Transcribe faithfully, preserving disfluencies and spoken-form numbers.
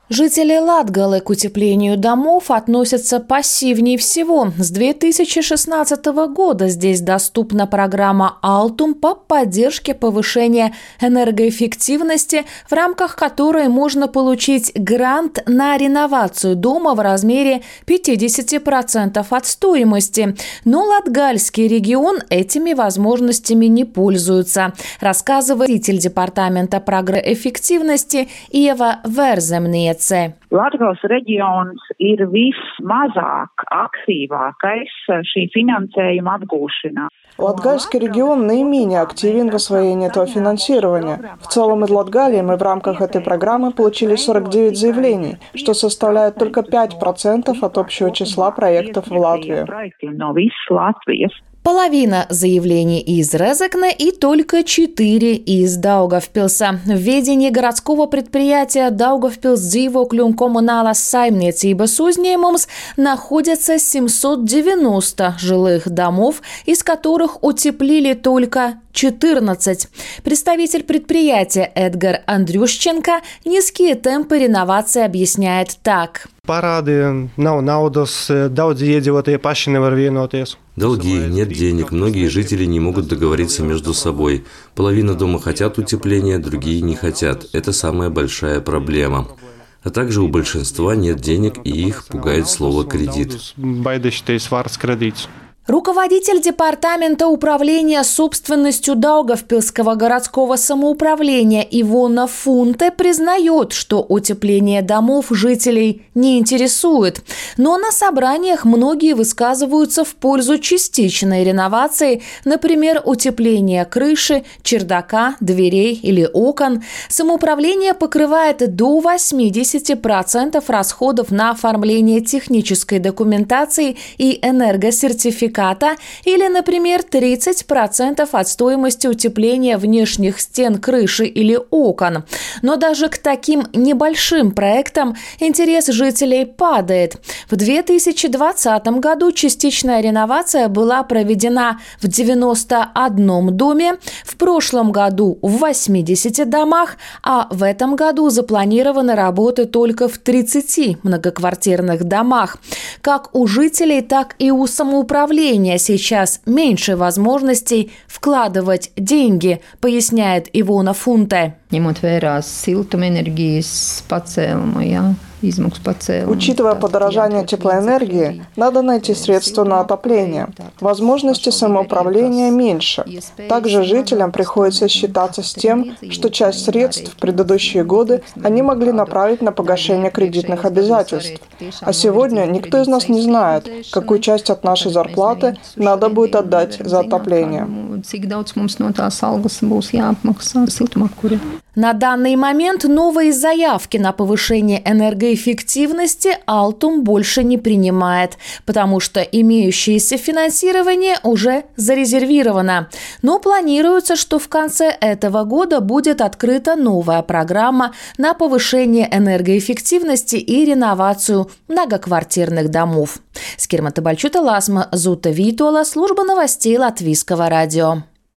Жители Латгалы к утеплению домов относятся пассивнее всего. С две тысячи шестнадцатого года здесь доступна программа «Алтум» по поддержке повышения энергоэффективности, в рамках которой можно получить грант на реновацию дома в размере пятьдесят процентов от стоимости. Но Латгальский регион этими возможностями не пользуется, рассказывает руководитель департамента программы эффективности Иeva Верземниece. Latgales reģions ir vismazāk aktīvākais šī finansējuma atgūšanā. Латгальский регион наименее активен в освоении этого финансирования. В целом из Латгалии мы в рамках этой программы получили сорок девять заявлений, что составляет только пять процентов от общего числа проектов в Латвии. Половина заявлений из Резекне и только четыре из Даугавпилса. В ведении городского предприятия Даугавпилс dzīvokļu un коммуналās saimniecības uzņēmums находятся семьсот девяносто жилых домов, из которых утеплили только четырнадцать. Представитель предприятия Эдгар Андрющенко низкие темпы реновации объясняет так. Парады, nav naudas, daudzi iedzīvotāji paši nevar vienoties. Долги, нет денег, многие жители не могут договориться между собой. Половина дома хотят утепления, другие не хотят. Это самая большая проблема. А также у большинства нет денег, и их пугает слово «кредит». Руководитель департамента управления собственностью Даугавпилского городского самоуправления Ивона Фунте признает, что утепление домов жителей не интересует. Но на собраниях многие высказываются в пользу частичной реновации, например, утепления крыши, чердака, дверей или окон. Самоуправление покрывает до восемьдесят процентов расходов на оформление технической документации и энергосертификата. Или, например, тридцать процентов от стоимости утепления внешних стен крыши или окон. Но даже к таким небольшим проектам интерес жителей падает. В две тысячи двадцатом году частичная реновация была проведена в девяноста одном доме, в прошлом году в восьмидесяти домах, а в этом году запланированы работы только в тридцати многоквартирных домах. Как у жителей, так и у самоуправления сейчас меньше возможностей вкладывать деньги, поясняет Ивона Фунте. Учитывая подорожание теплоэнергии, надо найти средства на отопление. Возможности самоуправления меньше. Также жителям приходится считаться с тем, что часть средств в предыдущие годы они могли направить на погашение кредитных обязательств. А сегодня никто из нас не знает, какую часть от нашей зарплаты надо будет отдать за отопление. На данный момент новые заявки на повышение энергоэффективности «Алтум» больше не принимает, потому что имеющееся финансирование уже зарезервировано. Но планируется, что в конце этого года будет открыта новая программа на повышение энергоэффективности и реновацию многоквартирных домов. Скирмата Бальчута Ласма, Зута Витуала, служба новостей Латвийского радио.